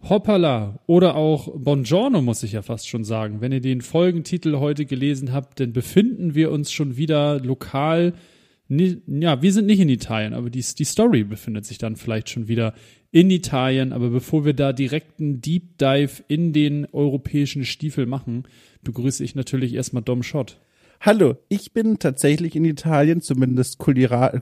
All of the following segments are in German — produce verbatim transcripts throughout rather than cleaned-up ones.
Hoppala oder auch Buongiorno, muss ich ja fast schon sagen. Wenn ihr den Folgentitel heute gelesen habt, dann befinden wir uns schon wieder lokal, ja, wir sind nicht in Italien, aber die, die Story befindet sich dann vielleicht schon wieder in Italien. Aber bevor wir da direkt einen Deep Dive in den europäischen Stiefel machen, begrüße ich natürlich erstmal Dom Schott. Hallo, ich bin tatsächlich in Italien, zumindest kulinarisch.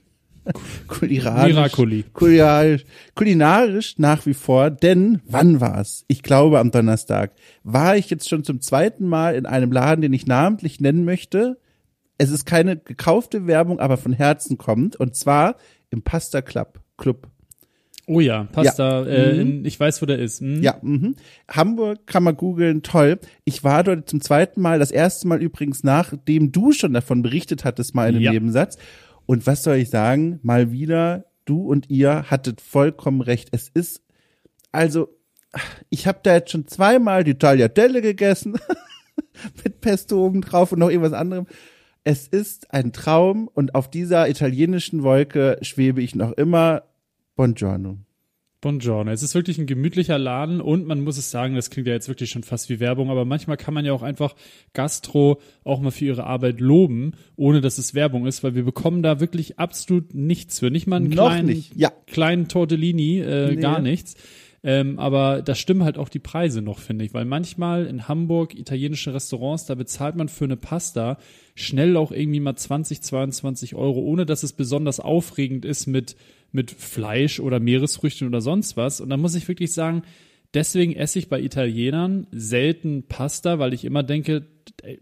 Kulinarisch, kulinarisch, kulinarisch nach wie vor, denn wann war's? Ich glaube am Donnerstag war ich jetzt schon zum zweiten Mal in einem Laden, den ich namentlich nennen möchte. Es ist keine gekaufte Werbung, aber von Herzen kommt, und zwar im Pasta Club. Club. Oh ja, Pasta, ja. äh, mhm. in, ich weiß, wo der ist. Mhm. Ja, mhm. Hamburg kann man googeln, toll. Ich war dort zum zweiten Mal, das erste Mal übrigens, nachdem du schon davon berichtet hattest, mal in einem ja. Nebensatz. Und was soll ich sagen? Mal wieder, du und ihr hattet vollkommen recht. Es ist, also, ich habe da jetzt schon zweimal die Tagliatelle gegessen, mit Pesto oben drauf und noch irgendwas anderem. Es ist ein Traum, und auf dieser italienischen Wolke schwebe ich noch immer. Buongiorno. Buongiorno. Es ist wirklich ein gemütlicher Laden, und man muss es sagen, das klingt ja jetzt wirklich schon fast wie Werbung, aber manchmal kann man ja auch einfach Gastro auch mal für ihre Arbeit loben, ohne dass es Werbung ist, weil wir bekommen da wirklich absolut nichts für. Nicht mal einen Noch kleinen, nicht. Ja. kleinen Tortellini, äh, Nee. gar nichts. Ähm, aber da stimmen halt auch die Preise noch, finde ich, weil manchmal in Hamburg italienische Restaurants, da bezahlt man für eine Pasta schnell auch irgendwie mal zwanzig, zweiundzwanzig Euro, ohne dass es besonders aufregend ist mit mit Fleisch oder Meeresfrüchten oder sonst was. Und da muss ich wirklich sagen, deswegen esse ich bei Italienern selten Pasta, weil ich immer denke, ey,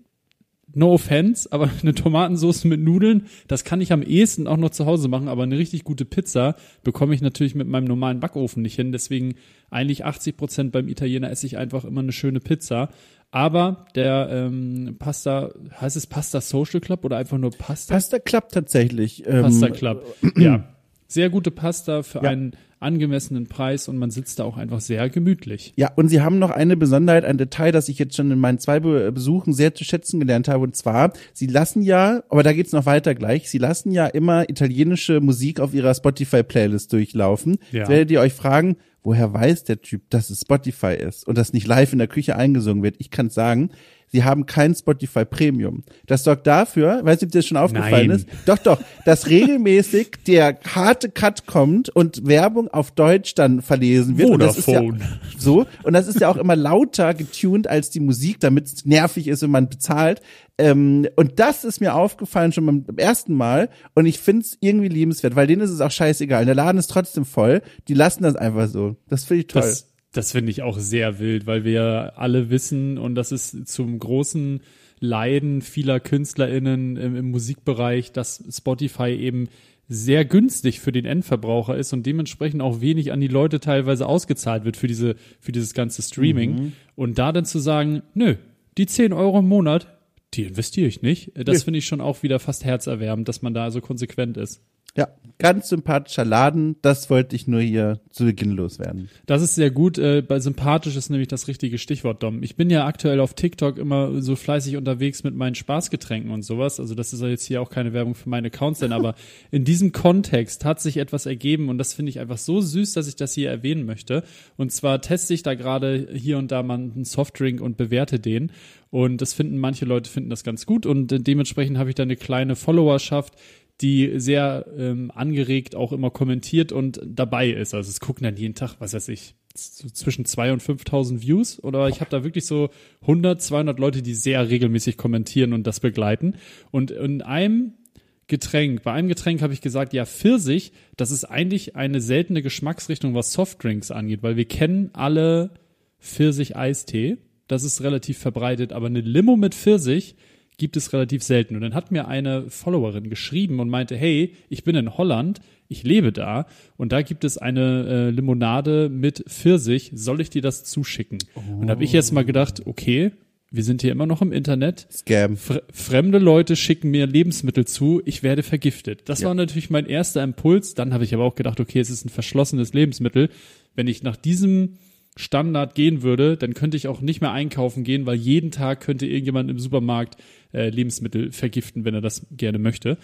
no offense, aber eine Tomatensauce mit Nudeln, das kann ich am ehesten auch noch zu Hause machen, aber eine richtig gute Pizza bekomme ich natürlich mit meinem normalen Backofen nicht hin. Deswegen eigentlich achtzig Prozent beim Italiener esse ich einfach immer eine schöne Pizza. Aber der ähm, Pasta, heißt es Pasta Social Club oder einfach nur Pasta? Pasta Club tatsächlich. Ähm, Pasta Club, ja. Sehr gute Pasta für ja. einen angemessenen Preis, und man sitzt da auch einfach sehr gemütlich. Ja, und sie haben noch eine Besonderheit, ein Detail, das ich jetzt schon in meinen zwei Besuchen sehr zu schätzen gelernt habe, und zwar, sie lassen ja, aber da geht's noch weiter gleich, sie lassen ja immer italienische Musik auf ihrer Spotify-Playlist durchlaufen. Ja. Jetzt werdet ihr euch fragen, woher weiß der Typ, dass es Spotify ist und das nicht live in der Küche eingesungen wird? Ich kann sagen, sie haben kein Spotify Premium. Das sorgt dafür, weiß nicht, ob dir das schon aufgefallen Nein. ist, doch, doch, dass regelmäßig der harte Cut kommt und Werbung auf Deutsch dann verlesen wird. Vodafone. Und das ist ja so, und das ist ja auch immer lauter getuned als die Musik, damit es nervig ist, wenn man bezahlt. Ähm, und das ist mir aufgefallen schon beim, beim ersten Mal, und ich find's irgendwie liebenswert, weil denen ist es auch scheißegal. Der Laden ist trotzdem voll, die lassen das einfach so. Das finde ich toll. Das, das finde ich auch sehr wild, weil wir alle wissen, und das ist zum großen Leiden vieler KünstlerInnen im, im Musikbereich, dass Spotify eben sehr günstig für den Endverbraucher ist und dementsprechend auch wenig an die Leute teilweise ausgezahlt wird für diese, für dieses ganze Streaming. Mhm. Und da dann zu sagen, nö, die zehn Euro im Monat, die investiere ich nicht. Das finde ich schon auch wieder fast herzerwärmend, dass man da so konsequent ist. Ja, ganz sympathischer Laden, das wollte ich nur hier zu Beginn loswerden. Das ist sehr gut, äh, bei sympathisch ist nämlich das richtige Stichwort, Dom. Ich bin ja aktuell auf TikTok immer so fleißig unterwegs mit meinen Spaßgetränken und sowas, also das ist ja jetzt hier auch keine Werbung für meine Accounts, denn aber in diesem Kontext hat sich etwas ergeben, und das finde ich einfach so süß, dass ich das hier erwähnen möchte, und zwar teste ich da gerade hier und da mal einen Softdrink und bewerte den, und das finden manche Leute finden das ganz gut, und äh, dementsprechend habe ich da eine kleine Followerschaft, die sehr ähm, angeregt auch immer kommentiert und dabei ist. Also es gucken dann jeden Tag, was weiß ich, so zwischen zweitausend und fünftausend Views, oder ich habe da wirklich so hundert, zweihundert Leute, die sehr regelmäßig kommentieren und das begleiten. Und in einem Getränk, bei einem Getränk habe ich gesagt, ja, Pfirsich, das ist eigentlich eine seltene Geschmacksrichtung, was Softdrinks angeht, weil wir kennen alle Pfirsich-Eistee, das ist relativ verbreitet, aber eine Limo mit Pfirsich gibt es relativ selten. Und dann hat mir eine Followerin geschrieben und meinte, hey, ich bin in Holland, ich lebe da, und da gibt es eine äh, Limonade mit Pfirsich, soll ich dir das zuschicken? Oh. Und da habe ich jetzt mal gedacht, okay, wir sind hier immer noch im Internet. Scam. Fre- fremde Leute schicken mir Lebensmittel zu, ich werde vergiftet. Das ja. war natürlich mein erster Impuls. Dann habe ich aber auch gedacht, okay, es ist ein verschlossenes Lebensmittel. Wenn ich nach diesem Standard gehen würde, dann könnte ich auch nicht mehr einkaufen gehen, weil jeden Tag könnte irgendjemand im Supermarkt äh, Lebensmittel vergiften, wenn er das gerne möchte.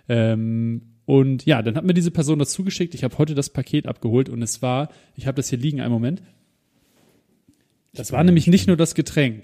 Ähm, und ja, dann hat mir diese Person das zugeschickt. Ich habe heute das Paket abgeholt, und es war, ich habe das hier liegen, einen Moment. Das war nämlich nicht nur das Getränk.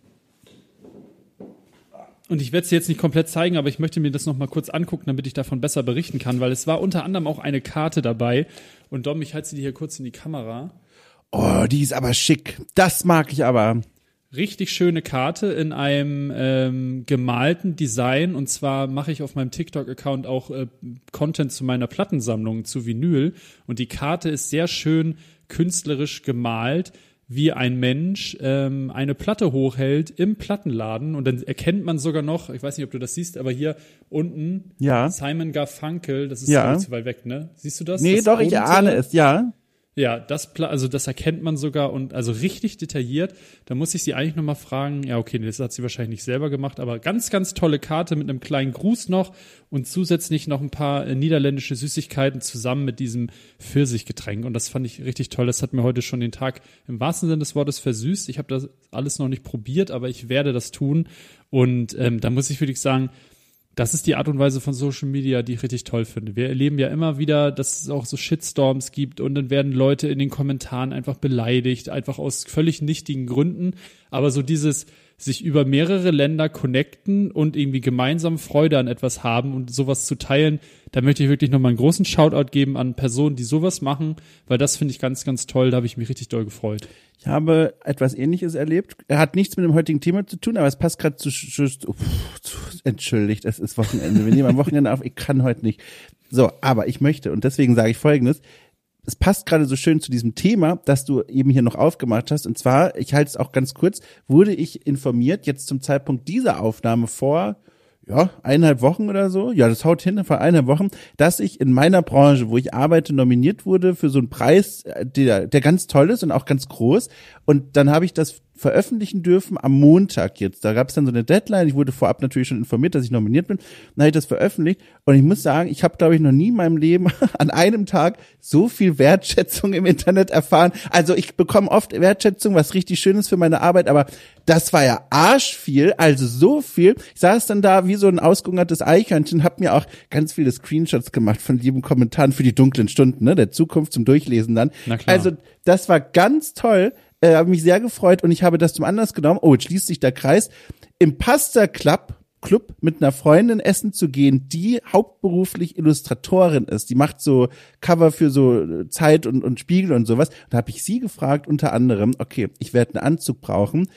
Und ich werde es jetzt nicht komplett zeigen, aber ich möchte mir das noch mal kurz angucken, damit ich davon besser berichten kann, weil es war unter anderem auch eine Karte dabei. Und Dom, ich halte sie dir hier kurz in die Kamera. Oh, die ist aber schick. Das mag ich aber. Richtig schöne Karte in einem ähm, gemalten Design. Und zwar mache ich auf meinem TikTok-Account auch äh, Content zu meiner Plattensammlung, zu Vinyl. Und die Karte ist sehr schön künstlerisch gemalt, wie ein Mensch ähm, eine Platte hochhält im Plattenladen. Und dann erkennt man sogar noch, ich weiß nicht, ob du das siehst, aber hier unten ja. Simon Garfunkel, das ist ja. zu weit weg, ne? Siehst du das? Nee, das doch, ich ahne es, ja. Ja, das, also das erkennt man sogar und also richtig detailliert. Da muss ich sie eigentlich nochmal fragen, ja okay, das hat sie wahrscheinlich nicht selber gemacht, aber ganz, ganz tolle Karte mit einem kleinen Gruß noch und zusätzlich noch ein paar äh, niederländische Süßigkeiten zusammen mit diesem Pfirsichgetränk. Und das fand ich richtig toll. Das hat mir heute schon den Tag im wahrsten Sinne des Wortes versüßt. Ich habe das alles noch nicht probiert, aber ich werde das tun. Und ähm, da muss ich wirklich sagen, das ist die Art und Weise von Social Media, die ich richtig toll finde. Wir erleben ja immer wieder, dass es auch so Shitstorms gibt und dann werden Leute in den Kommentaren einfach beleidigt, einfach aus völlig nichtigen Gründen. Aber so dieses sich über mehrere Länder connecten und irgendwie gemeinsam Freude an etwas haben und sowas zu teilen, da möchte ich wirklich nochmal einen großen Shoutout geben an Personen, die sowas machen, weil das finde ich ganz, ganz toll. Da habe ich mich richtig doll gefreut. Ich habe etwas Ähnliches erlebt. Er hat nichts mit dem heutigen Thema zu tun, aber es passt gerade zu, zu, zu, entschuldigt, es ist Wochenende. Wir nehmen am Wochenende auf, ich kann heute nicht. So, aber ich möchte, und deswegen sage ich Folgendes, es passt gerade so schön zu diesem Thema, das du eben hier noch aufgemacht hast. Und zwar, ich halte es auch ganz kurz, wurde ich informiert, jetzt zum Zeitpunkt dieser Aufnahme vor, ja, eineinhalb Wochen oder so, ja, das haut hin, vor eineinhalb Wochen, dass ich in meiner Branche, wo ich arbeite, nominiert wurde für so einen Preis, der, der ganz toll ist und auch ganz groß. Und dann habe ich das veröffentlichen dürfen am Montag jetzt. Da gab es dann so eine Deadline. Ich wurde vorab natürlich schon informiert, dass ich nominiert bin. Dann habe ich das veröffentlicht. Und ich muss sagen, ich habe, glaube ich, noch nie in meinem Leben an einem Tag so viel Wertschätzung im Internet erfahren. Also ich bekomme oft Wertschätzung, was richtig schön ist für meine Arbeit, aber das war ja arschviel, also so viel. Ich saß dann da wie so ein ausgehungertes Eichhörnchen, habe mir auch ganz viele Screenshots gemacht von lieben Kommentaren für die dunklen Stunden, ne, der Zukunft zum Durchlesen dann. Na klar. Also das war ganz toll. Äh, habe mich sehr gefreut und ich habe das zum Anlass genommen, oh, jetzt schließt sich der Kreis, im Pasta Club, Club mit einer Freundin essen zu gehen, die hauptberuflich Illustratorin ist. Die macht so Cover für so Zeit und, und Spiegel und sowas. Da habe ich sie gefragt, unter anderem, okay, ich werde einen Anzug brauchen.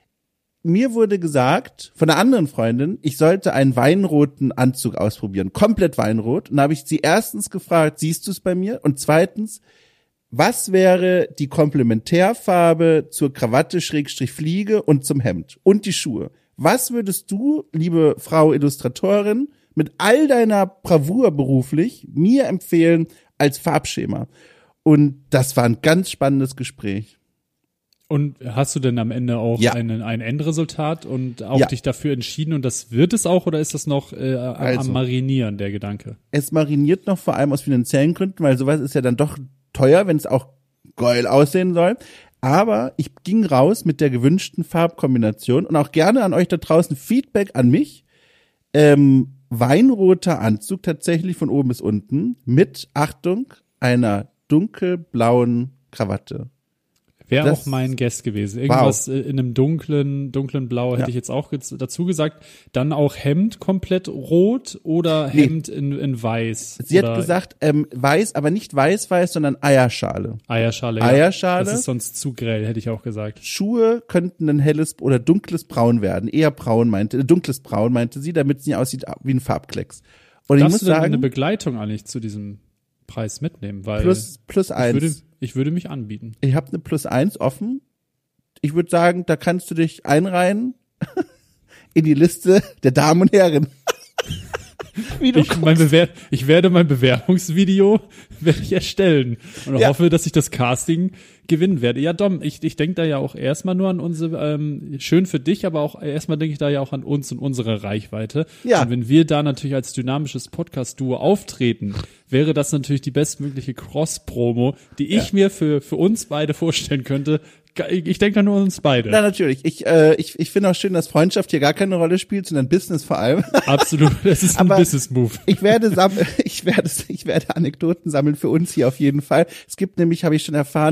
Mir wurde gesagt von einer anderen Freundin, ich sollte einen weinroten Anzug ausprobieren, komplett weinrot. Und da habe ich sie erstens gefragt, siehst du es bei mir? Und zweitens, was wäre die Komplementärfarbe zur Krawatte, Schrägstrich Fliege und zum Hemd und die Schuhe? Was würdest du, liebe Frau Illustratorin, mit all deiner Bravour beruflich mir empfehlen als Farbschema? Und das war ein ganz spannendes Gespräch. Und hast du denn am Ende auch ja. einen, ein Endresultat und auch ja. dich dafür entschieden und das wird es auch oder ist das noch äh, am, also, am Marinieren, der Gedanke? Es mariniert noch vor allem aus finanziellen Gründen, weil sowas ist ja dann doch teuer, wenn es auch geil aussehen soll. Aber ich ging raus mit der gewünschten Farbkombination und auch gerne an euch da draußen Feedback an mich. Ähm, weinroter Anzug tatsächlich von oben bis unten mit, Achtung, einer dunkelblauen Krawatte. Wäre Das- auch mein Guess gewesen. Irgendwas Wow. äh, in einem dunklen, dunklen Blau hätte Ja. ich jetzt auch gez- dazu gesagt. Dann auch Hemd komplett rot oder Nee. Hemd in, in weiß. Sie oder hat gesagt, ähm, weiß, aber nicht weiß-weiß, sondern Eierschale. Eierschale. Ja. Eierschale. Das ist sonst zu grell, hätte ich auch gesagt. Schuhe könnten ein helles oder dunkles Braun werden. Eher braun meinte, äh, dunkles Braun meinte sie, damit es nicht aussieht wie ein Farbklecks. Und ich Darfst muss du denn eine sagen, Begleitung eigentlich zu diesem Preis mitnehmen? Weil plus, plus ich würde, eins. ich würde mich anbieten. Ich habe eine plus eins offen. Ich würde sagen, da kannst du dich einreihen in die Liste der Damen und Herren. Wie du Ich, mein Bewer ich werde mein Bewerbungsvideo werde ich erstellen und Ja. hoffe, dass ich das Casting gewinnen werde. Ja, Dom, ich, ich denke da ja auch erstmal nur an unsere, ähm, schön für dich, aber auch erstmal denke ich da ja auch an uns und unsere Reichweite. Ja. Und wenn wir da natürlich als dynamisches Podcast-Duo auftreten, wäre das natürlich die bestmögliche Cross-Promo, die ich mir für, für uns beide vorstellen könnte. Ich denke da nur an uns beide. Na, natürlich. Ich, äh, ich, ich finde auch schön, dass Freundschaft hier gar keine Rolle spielt, sondern Business vor allem. Absolut, das ist ein Aber Business-Move. Ich werde sammeln, ich werde, ich werde Anekdoten sammeln für uns hier auf jeden Fall. Es gibt nämlich, habe ich schon erfahren,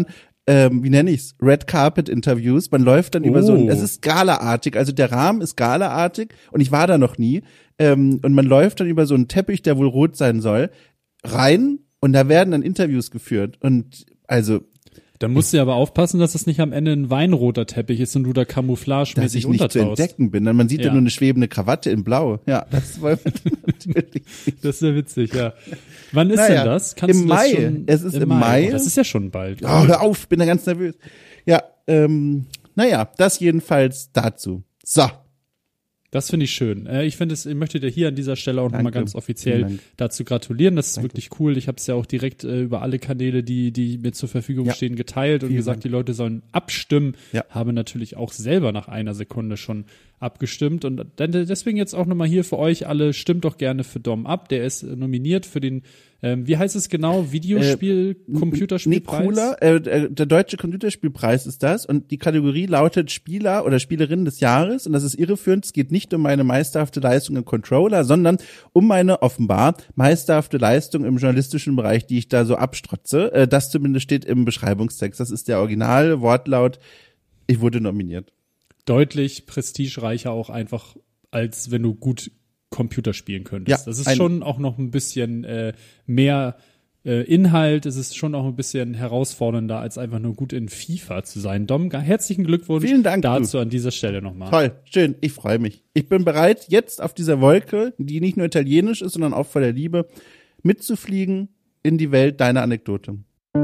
ähm, wie nenne ich's, Red Carpet Interviews. Man läuft dann über Oh. so ein, es ist Galaartig, also der Rahmen ist Galaartig und ich war da noch nie. Ähm, und man läuft dann über so einen Teppich, der wohl rot sein soll, rein und da werden dann Interviews geführt. Und also Da musst du aber aufpassen, dass das nicht am Ende ein weinroter Teppich ist und du da dass camouflagemäßig ich nicht zu untertauchst. entdecken bin. Man sieht ja, Ja. nur eine schwebende Krawatte in Blau. Ja, das wollen wir natürlich nicht. Das ist ja witzig, ja. Wann ist Naja, denn das? im du das Mai. Schon, Es ist im Mai. Oh, das ist ja schon bald. Oh, hör auf, bin da ganz nervös. Ja, ähm, naja, das jedenfalls dazu. So. Das finde ich schön. Äh, ich finde es, ich möchte dir hier an dieser Stelle auch nochmal Danke. ganz Vielen offiziell Dank. dazu gratulieren. Das ist Danke. wirklich cool. Ich habe es ja auch direkt äh, über alle Kanäle, die die mir zur Verfügung Ja. stehen, geteilt und Vielen gesagt, Dank. die Leute sollen abstimmen. Ja. Habe natürlich auch selber nach einer Sekunde schon abgestimmt und dann deswegen jetzt auch nochmal hier für euch alle, stimmt doch gerne für Dom ab. Der ist nominiert für den, ähm, wie heißt es genau, Videospiel, Computerspielpreis? Nee, cooler. Äh, äh, der deutsche Computerspielpreis ist das und die Kategorie lautet Spieler oder Spielerin des Jahres und das ist irreführend. Es geht nicht um meine meisterhafte Leistung im Controller, sondern um meine offenbar meisterhafte Leistung im journalistischen Bereich, die ich da so abstrotze. Äh, das zumindest steht im Beschreibungstext. Das ist der originale Wortlaut. Ich wurde nominiert. Deutlich prestigereicher auch einfach, als wenn du gut Computer spielen könntest. Ja, das ist ein- schon auch noch ein bisschen äh, mehr äh, Inhalt, es ist schon auch ein bisschen herausfordernder, als einfach nur gut in FIFA zu sein. Dom, ga- herzlichen Glückwunsch Vielen Dank, dazu du. an dieser Stelle nochmal. Toll, schön, ich freue mich. Ich bin bereit, jetzt auf dieser Wolke, die nicht nur italienisch ist, sondern auch voller Liebe, mitzufliegen in die Welt deiner Anekdote.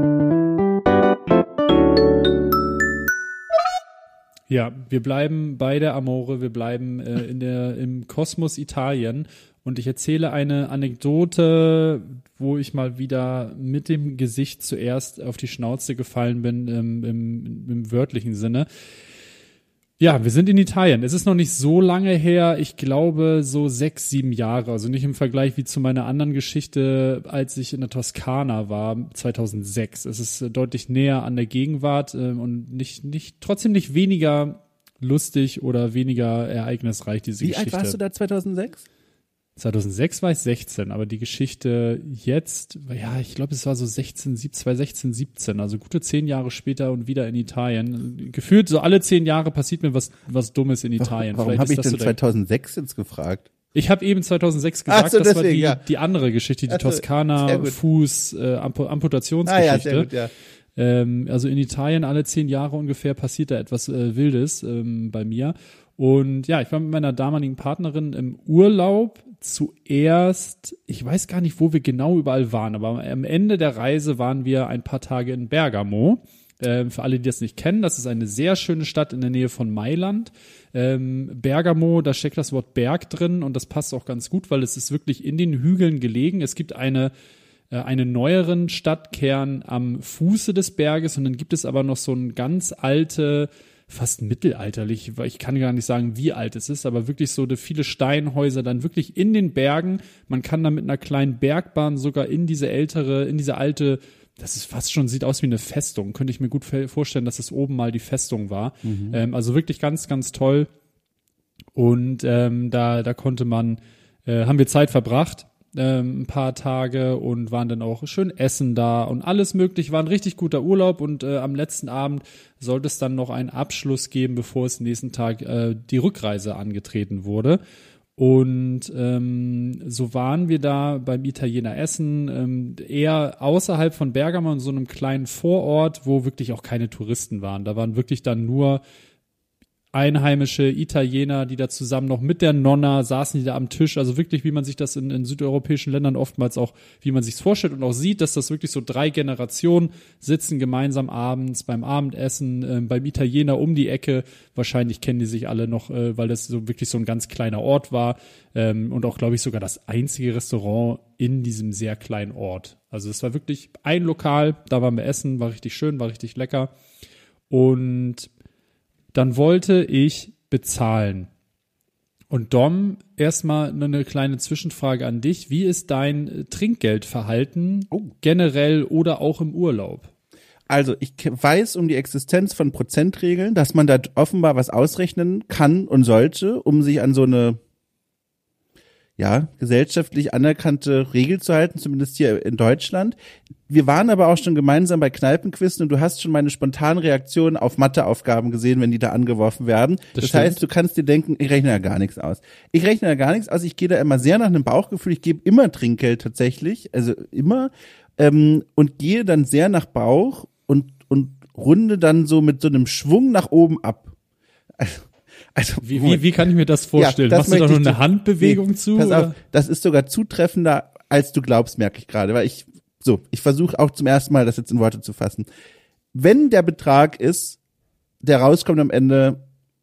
Ja, wir bleiben bei der Amore, wir bleiben äh, in der im Kosmos Italien und ich erzähle eine Anekdote, wo ich mal wieder mit dem Gesicht zuerst auf die Schnauze gefallen bin, ähm, im, im wörtlichen Sinne. Ja, wir sind in Italien. Es ist noch nicht so lange her. Ich glaube so sechs, sieben Jahre. Also nicht im Vergleich wie zu meiner anderen Geschichte, als ich in der Toskana war, zweitausendsechs. Es ist äh, deutlich näher an der Gegenwart äh, und nicht, nicht, trotzdem nicht weniger lustig oder weniger ereignisreich, diese Wie Geschichte. alt warst du da zweitausendsechs? zweitausendsechs war ich sechzehn, aber die Geschichte jetzt, ja, ich glaube, es war so sechzehn, zweitausendsechzehn, siebzehn, also gute zehn Jahre später und wieder in Italien. Gefühlt so alle zehn Jahre passiert mir was, was Dummes in Italien. Warum Vielleicht habe ist ich das denn so der- zweitausendsechs jetzt gefragt? Ich habe eben zweitausendsechs gesagt, Ach so, das war deswegen, die, ja. die andere Geschichte, die Ach so, sehr Toskana gut. Fuß äh, Ampu- Ah Amputationsgeschichte. ja, sehr gut, ja. Ähm, also in Italien alle zehn Jahre ungefähr passiert da etwas äh, Wildes ähm, bei mir. Und ja, ich war mit meiner damaligen Partnerin im Urlaub. Zuerst, ich weiß gar nicht, wo wir genau überall waren, aber am Ende der Reise waren wir ein paar Tage in Bergamo. Ähm, für alle, die das nicht kennen, das ist eine sehr schöne Stadt in der Nähe von Mailand. Ähm, Bergamo, da steckt das Wort Berg drin und das passt auch ganz gut, weil es ist wirklich in den Hügeln gelegen. Es gibt eine äh, einen neueren Stadtkern am Fuße des Berges und dann gibt es aber noch so ein ganz alte, fast mittelalterlich, weil ich kann gar nicht sagen, wie alt es ist, aber wirklich so viele Steinhäuser dann wirklich in den Bergen. Man kann da mit einer kleinen Bergbahn sogar in diese ältere, in diese alte, das ist fast schon, sieht aus wie eine Festung. Könnte ich mir gut vorstellen, dass es oben mal die Festung war. Mhm. Ähm, also wirklich ganz, ganz toll. Und ähm, da, da konnte man, äh, haben wir Zeit verbracht, ähm, ein paar Tage und waren dann auch schön essen da und alles möglich. War ein richtig guter Urlaub und äh, am letzten Abend sollte es dann noch einen Abschluss geben, bevor es nächsten Tag äh, die Rückreise angetreten wurde. Und ähm, so waren wir da beim Italiener essen, ähm, eher außerhalb von Bergamo in so einem kleinen Vorort, wo wirklich auch keine Touristen waren. Da waren wirklich dann nur einheimische Italiener, die da zusammen noch mit der Nonna saßen, die da am Tisch, also wirklich, wie man sich das in, in südeuropäischen Ländern oftmals auch, wie man sich's vorstellt und auch sieht, dass das wirklich so drei Generationen sitzen gemeinsam abends beim Abendessen, äh, beim Italiener um die Ecke. Wahrscheinlich kennen die sich alle noch, äh, weil das so wirklich so ein ganz kleiner Ort war ähm, und auch, glaube ich, sogar das einzige Restaurant in diesem sehr kleinen Ort. Also es war wirklich ein Lokal, da waren wir essen, war richtig schön, war richtig lecker und dann wollte ich bezahlen. Und Dom, erstmal eine kleine Zwischenfrage an dich. Wie ist dein Trinkgeldverhalten Oh. generell oder auch im Urlaub? Also ich ke- weiß um die Existenz von Prozentregeln, dass man da offenbar was ausrechnen kann und sollte, um sich an so eine, ja, gesellschaftlich anerkannte Regel zu halten, zumindest hier in Deutschland. Wir waren aber auch schon gemeinsam bei Kneipenquizzen und du hast schon meine spontane Reaktion auf Matheaufgaben gesehen, wenn die da angeworfen werden. Das, das heißt, du kannst dir denken, ich rechne ja gar nichts aus. Ich rechne ja gar nichts aus, ich gehe da immer sehr nach einem Bauchgefühl, ich gebe immer Trinkgeld tatsächlich, also immer, ähm, und gehe dann sehr nach Bauch und, und runde dann so mit so einem Schwung nach oben ab. Also, Also, wie, wie, wie kann ich mir das vorstellen? Ja, das Machst du da nur eine Handbewegung nee, zu? Pass oder? auf, das ist sogar zutreffender, als du glaubst, merke ich gerade. Weil ich, so, ich versuche auch zum ersten Mal, das jetzt in Worte zu fassen. Wenn der Betrag ist, der rauskommt am Ende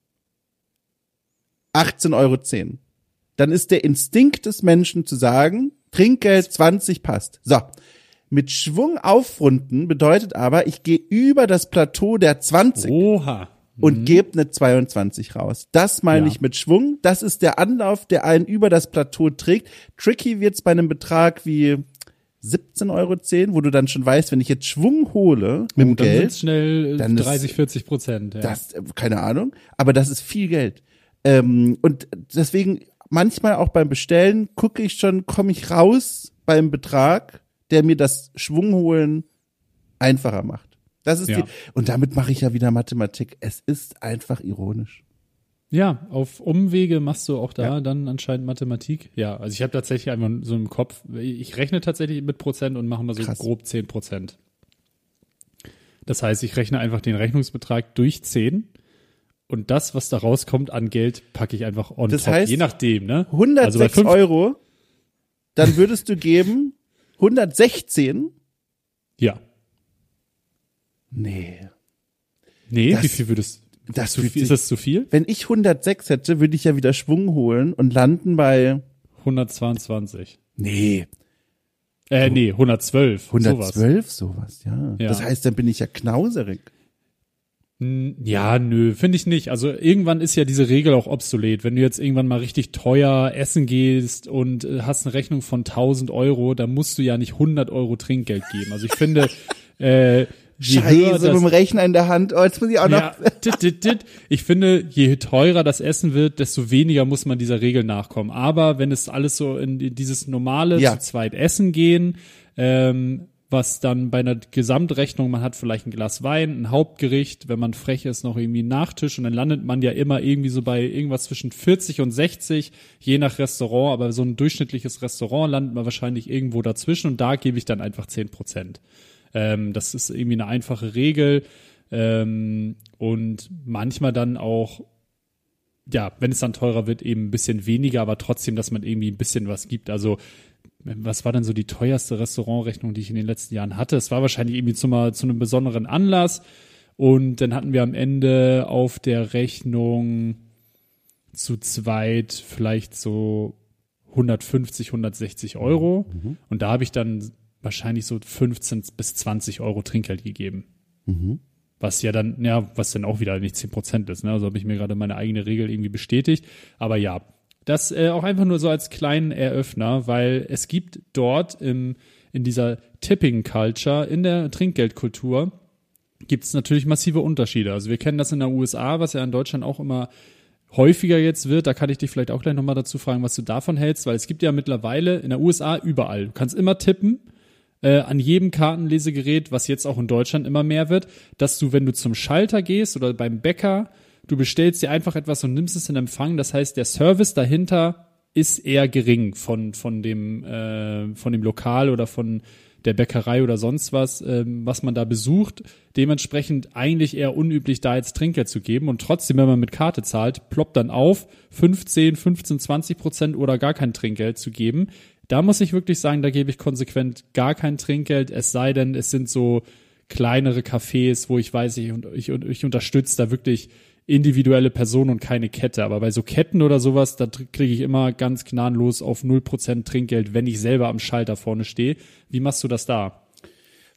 achtzehn Euro zehn, dann ist der Instinkt des Menschen zu sagen, Trinkgeld zwanzig passt. So. Mit Schwung aufrunden bedeutet aber, ich gehe über das Plateau der zwanzig. Oha. Und mhm. gebt eine zweiundzwanzig raus. Das meine ja. ich mit Schwung. Das ist der Anlauf, der einen über das Plateau trägt. Tricky wird's bei einem Betrag wie siebzehn Euro zehn, wo du dann schon weißt, wenn ich jetzt Schwung hole mit oh, dem dann Geld. Sind's schnell dann dreißig, vierzig Prozent. Ja. Das, keine Ahnung. Aber das ist viel Geld. Ähm, und deswegen manchmal auch beim Bestellen gucke ich schon, komme ich raus beim Betrag, der mir das Schwungholen einfacher macht. Das ist ja. die, und damit mache ich ja wieder Mathematik. Es ist einfach ironisch. Ja, auf Umwege machst du auch da ja. dann anscheinend Mathematik. Ja, also ich habe tatsächlich einfach so im Kopf, ich rechne tatsächlich mit Prozent und mache mal so Krass. grob zehn Prozent. Das heißt, ich rechne einfach den Rechnungsbetrag durch zehn und das, was da rauskommt an Geld, packe ich einfach on das top, heißt, je nachdem. Ne? hundertsechs also Euro, dann würdest du geben hundertsechzehn. Ja. Nee. Nee, das, wie viel würdest das du? Ist das zu viel? Wenn ich hundertsechs hätte, würde ich ja wieder Schwung holen und landen bei hundertzweiundzwanzig. Nee. Äh, nee, hundertzwölf. hundertzwölf, sowas, sowas ja. ja. Das heißt, dann bin ich ja knauserig. Ja, nö, finde ich nicht. Also irgendwann ist ja diese Regel auch obsolet. Wenn du jetzt irgendwann mal richtig teuer essen gehst und hast eine Rechnung von tausend Euro, dann musst du ja nicht hundert Euro Trinkgeld geben. Also ich finde, äh, Scheiße, mit dem Rechner in der Hand. Oh, jetzt muss ich auch noch. Ja, dit, dit, dit. Ich finde, je teurer das Essen wird, desto weniger muss man dieser Regel nachkommen. Aber wenn es alles so in dieses normale ja. zu zweit essen gehen, ähm, was dann bei einer Gesamtrechnung, man hat vielleicht ein Glas Wein, ein Hauptgericht, wenn man frech ist, noch irgendwie einen Nachtisch und dann landet man ja immer irgendwie so bei irgendwas zwischen vierzig und sechzig, je nach Restaurant, aber so ein durchschnittliches Restaurant landet man wahrscheinlich irgendwo dazwischen und da gebe ich dann einfach zehn Prozent. Ähm, das ist irgendwie eine einfache Regel ähm, und manchmal dann auch, ja, wenn es dann teurer wird, eben ein bisschen weniger, aber trotzdem, dass man irgendwie ein bisschen was gibt. Also was war denn so die teuerste Restaurantrechnung, die ich in den letzten Jahren hatte? Es war wahrscheinlich irgendwie zu, mal, zu einem besonderen Anlass und dann hatten wir am Ende auf der Rechnung zu zweit vielleicht so hundertfünfzig, hundertsechzig Euro mhm. und da habe ich dann wahrscheinlich so fünfzehn bis zwanzig Euro Trinkgeld gegeben. Mhm. Was ja dann, ja, was dann auch wieder nicht zehn Prozent ist, ne? Also habe ich mir gerade meine eigene Regel irgendwie bestätigt. Aber ja, das äh, auch einfach nur so als kleinen Eröffner, weil es gibt dort im, in dieser Tipping-Culture, in der Trinkgeldkultur, gibt es natürlich massive Unterschiede. Also wir kennen das in der U S A, was ja in Deutschland auch immer häufiger jetzt wird, da kann ich dich vielleicht auch gleich nochmal dazu fragen, was du davon hältst, weil es gibt ja mittlerweile in der U S A überall, du kannst immer tippen, Äh, an jedem Kartenlesegerät, was jetzt auch in Deutschland immer mehr wird, dass du, wenn du zum Schalter gehst oder beim Bäcker, du bestellst dir einfach etwas und nimmst es in Empfang. Das heißt, der Service dahinter ist eher gering von von dem äh, von dem Lokal oder von der Bäckerei oder sonst was, ähm, was man da besucht. Dementsprechend eigentlich eher unüblich, da jetzt Trinkgeld zu geben. Und trotzdem, wenn man mit Karte zahlt, ploppt dann auf, fünfzehn, fünfzehn, zwanzig Prozent oder gar kein Trinkgeld zu geben. Da muss ich wirklich sagen, da gebe ich konsequent gar kein Trinkgeld, es sei denn, es sind so kleinere Cafés, wo ich weiß, ich, ich, ich unterstütze da wirklich individuelle Personen und keine Kette. Aber bei so Ketten oder sowas, da kriege ich immer ganz gnadenlos auf null Prozent Trinkgeld, wenn ich selber am Schalter vorne stehe. Wie machst du das da?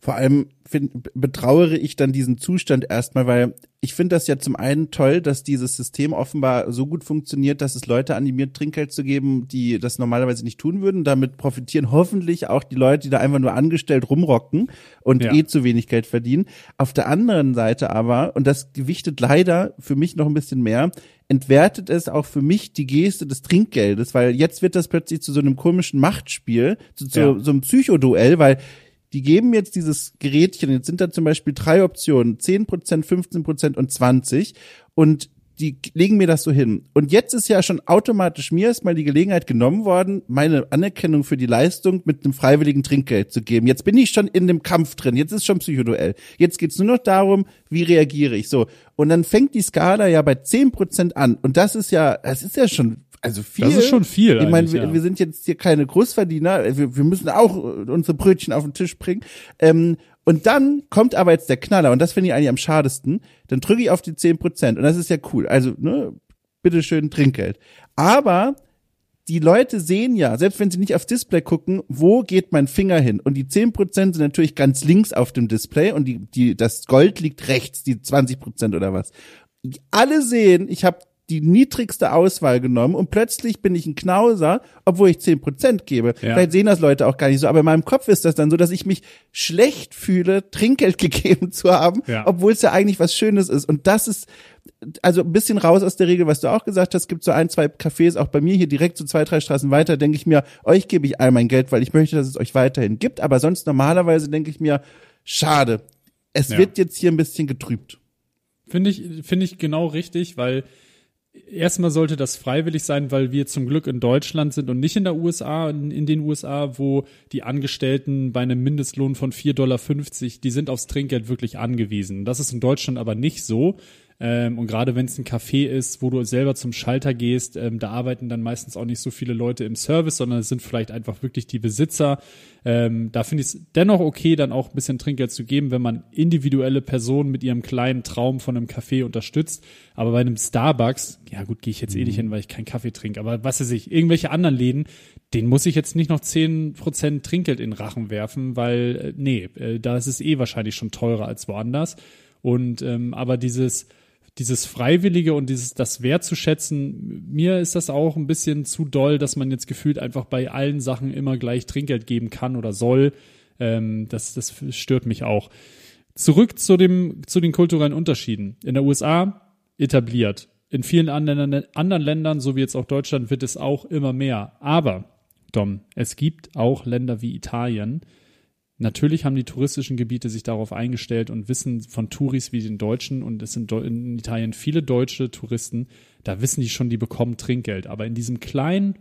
Vor allem find, betrauere ich dann diesen Zustand erstmal, weil ich finde das ja zum einen toll, dass dieses System offenbar so gut funktioniert, dass es Leute animiert, Trinkgeld zu geben, die das normalerweise nicht tun würden. Damit profitieren hoffentlich auch die Leute, die da einfach nur angestellt rumrocken und ja. eh zu wenig Geld verdienen. Auf der anderen Seite aber, und das gewichtet leider für mich noch ein bisschen mehr, entwertet es auch für mich die Geste des Trinkgeldes, weil jetzt wird das plötzlich zu so einem komischen Machtspiel, zu, zu ja. so einem Psychoduell, weil die geben jetzt dieses Gerätchen, jetzt sind da zum Beispiel drei Optionen, zehn Prozent, fünfzehn Prozent und zwanzig und die legen mir das so hin. Und jetzt ist ja schon automatisch mir erstmal die Gelegenheit genommen worden, meine Anerkennung für die Leistung mit einem freiwilligen Trinkgeld zu geben. Jetzt bin ich schon in dem Kampf drin, jetzt ist schon Psychoduell. Jetzt geht's nur noch darum, wie reagiere ich so. Und dann fängt die Skala ja bei zehn Prozent an. Und das ist ja, das ist ja schon Also viel. Das ist schon viel. Ich meine, wir, ja. wir sind jetzt hier keine Großverdiener. Wir, wir müssen auch unsere Brötchen auf den Tisch bringen. Ähm, und dann kommt aber jetzt der Knaller. Und das finde ich eigentlich am schadesten. Dann drücke ich auf die zehn Prozent. Und das ist ja cool. Also, ne, bitteschön Trinkgeld. Aber die Leute sehen ja, selbst wenn sie nicht aufs Display gucken, wo geht mein Finger hin? Und die zehn Prozent sind natürlich ganz links auf dem Display. Und die, die, das Gold liegt rechts, die zwanzig Prozent oder was. Alle sehen, ich habe die niedrigste Auswahl genommen und plötzlich bin ich ein Knauser, obwohl ich zehn Prozent gebe. Ja. Vielleicht sehen das Leute auch gar nicht so, aber in meinem Kopf ist das dann so, dass ich mich schlecht fühle, Trinkgeld gegeben zu haben, ja. obwohl es ja eigentlich was Schönes ist. Und das ist also ein bisschen raus aus der Regel, was du auch gesagt hast. Es gibt so ein, zwei Cafés, auch bei mir hier direkt so zwei, drei Straßen weiter, denke ich mir, euch gebe ich all mein Geld, weil ich möchte, dass es euch weiterhin gibt. Aber sonst normalerweise denke ich mir, schade, es ja. wird jetzt hier ein bisschen getrübt. Finde ich, finde ich genau richtig, weil erstmal sollte das freiwillig sein, weil wir zum Glück in Deutschland sind und nicht in der U S A, in, in den U S A, wo die Angestellten bei einem Mindestlohn von vier Dollar fünfzig, die sind aufs Trinkgeld wirklich angewiesen. Das ist in Deutschland aber nicht so. Ähm, und gerade wenn es ein Café ist, wo du selber zum Schalter gehst, ähm, da arbeiten dann meistens auch nicht so viele Leute im Service, sondern es sind vielleicht einfach wirklich die Besitzer. Ähm, da finde ich es dennoch okay, dann auch ein bisschen Trinkgeld zu geben, wenn man individuelle Personen mit ihrem kleinen Traum von einem Café unterstützt. Aber bei einem Starbucks, ja gut, gehe ich jetzt eh nicht hin, weil ich keinen Kaffee trinke. Aber was weiß ich, irgendwelche anderen Läden, denen muss ich jetzt nicht noch zehn Prozent Trinkgeld in den Rachen werfen, weil, äh, nee, äh, da ist es eh wahrscheinlich schon teurer als woanders. Und ähm, aber dieses Dieses Freiwillige und dieses das wertzuschätzen, mir ist das auch ein bisschen zu doll, dass man jetzt gefühlt einfach bei allen Sachen immer gleich Trinkgeld geben kann oder soll. Ähm, das, das stört mich auch. Zurück zu dem zu den kulturellen Unterschieden. In der U S A etabliert. In vielen anderen, anderen Ländern, so wie jetzt auch Deutschland, wird es auch immer mehr. Aber, Dom, es gibt auch Länder wie Italien. Natürlich haben die touristischen Gebiete sich darauf eingestellt und wissen von Touris wie den Deutschen, und es sind in Italien viele deutsche Touristen, da wissen die schon, die bekommen Trinkgeld. Aber in diesem kleinen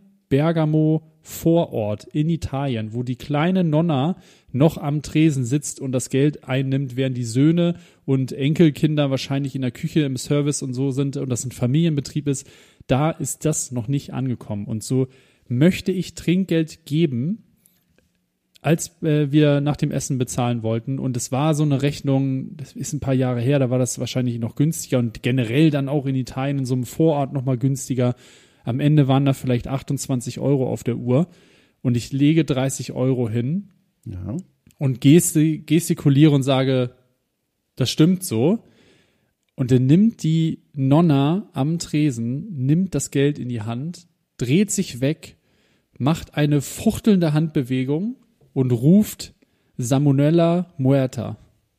Bergamo-Vorort in Italien, wo die kleine Nonna noch am Tresen sitzt und das Geld einnimmt, während die Söhne und Enkelkinder wahrscheinlich in der Küche im Service und so sind und das ein Familienbetrieb ist, da ist das noch nicht angekommen. Und so möchte ich Trinkgeld geben, als äh, wir nach dem Essen bezahlen wollten, und es war so eine Rechnung, das ist ein paar Jahre her, da war das wahrscheinlich noch günstiger und generell dann auch in Italien in so einem Vorort noch mal günstiger. Am Ende waren da vielleicht achtundzwanzig Euro auf der Uhr und ich lege dreißig Euro hin ja. und gesti- gestikuliere und sage, das stimmt so. Und dann nimmt die Nonna am Tresen, nimmt das Geld in die Hand, dreht sich weg, macht eine fuchtelnde Handbewegung und ruft Salmonella Muerta.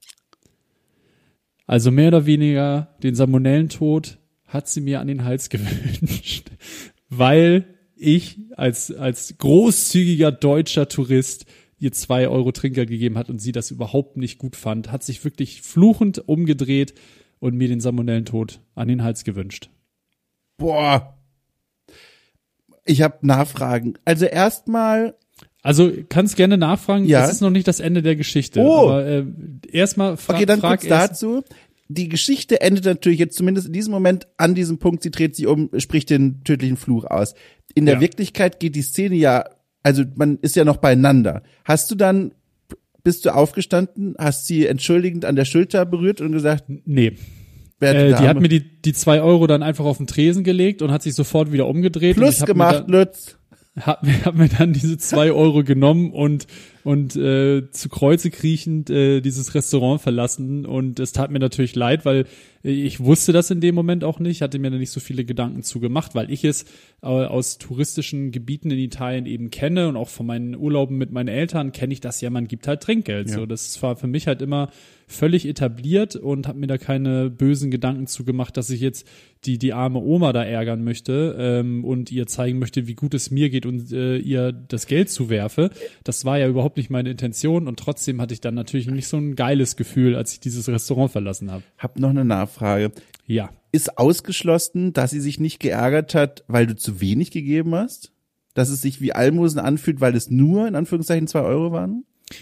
Also mehr oder weniger den Salmonellentod hat sie mir an den Hals gewünscht, weil ich als als großzügiger deutscher Tourist ihr zwei Euro Trinkgeld gegeben hat und sie das überhaupt nicht gut fand, hat sich wirklich fluchend umgedreht und mir den Salmonellentod an den Hals gewünscht. Boah. Ich habe Nachfragen. Also erstmal Also kannst gerne nachfragen, ja. Das ist noch nicht das Ende der Geschichte. Oh. Aber äh, erstmal fra- Okay, dann frag kurz dazu. Die Geschichte endet natürlich jetzt zumindest in diesem Moment an diesem Punkt, sie dreht sich um, spricht den tödlichen Fluch aus. In der ja. Wirklichkeit geht die Szene ja, also man ist ja noch beieinander. Hast du dann, bist du aufgestanden, hast sie entschuldigend an der Schulter berührt und gesagt, nee. Äh, die hat mir die die zwei Euro dann einfach auf den Tresen gelegt und hat sich sofort wieder umgedreht. Plus und ich gemacht, mir da, Lutz. Hab, hab mir dann diese zwei Euro genommen und und äh, zu Kreuze kriechend äh, dieses Restaurant verlassen. Und es tat mir natürlich leid, weil ich wusste das in dem Moment auch nicht, hatte mir da nicht so viele Gedanken zu gemacht, weil ich es äh, aus touristischen Gebieten in Italien eben kenne und auch von meinen Urlauben mit meinen Eltern kenne ich das ja, man gibt halt Trinkgeld. Ja. So, das war für mich halt immer völlig etabliert und habe mir da keine bösen Gedanken zu gemacht, dass ich jetzt die die arme Oma da ärgern möchte ähm, und ihr zeigen möchte, wie gut es mir geht und äh, ihr das Geld zuwerfe. Das war ja überhaupt nicht meine Intention und trotzdem hatte ich dann natürlich nicht so ein geiles Gefühl, als ich dieses Restaurant verlassen habe. Hab noch eine Nachfrage. Ja. Ist ausgeschlossen, dass sie sich nicht geärgert hat, weil du zu wenig gegeben hast? Dass es sich wie Almosen anfühlt, weil es nur in Anführungszeichen zwei Euro waren?